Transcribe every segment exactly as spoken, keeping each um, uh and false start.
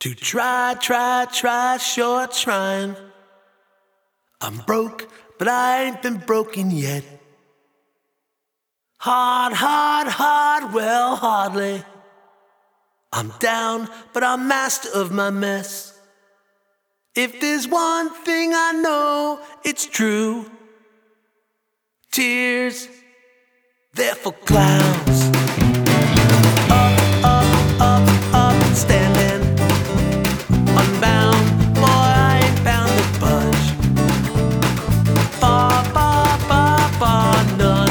To try, try, try, sure trying. I'm broke, but I ain't been broken yet. Hard, hard, hard, well, hardly. I'm down, but I'm master of my mess. If there's one thing I know, it's true. Tears, they're for clowns. Up, up, up, up, standing. Unbound, boy, I ain't bound to budge. Far, far, far, far, none.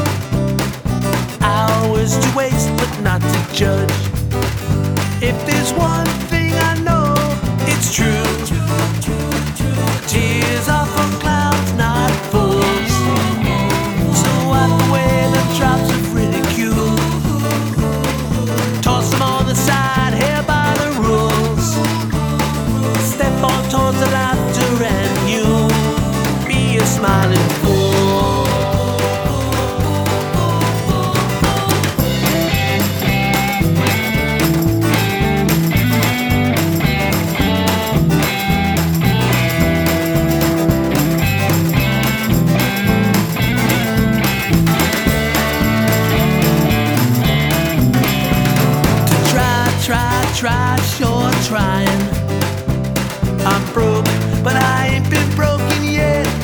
Hours to waste, but not to judge. If there's one thing I know, it's true. Tears are for clowns, not fools. So wipe away the drops of ridicule. Toss them on the side, here by the rules. Step on towards the laughter and you be a smiling fool. Try, sure trying. I'm broke, but I ain't been broken yet.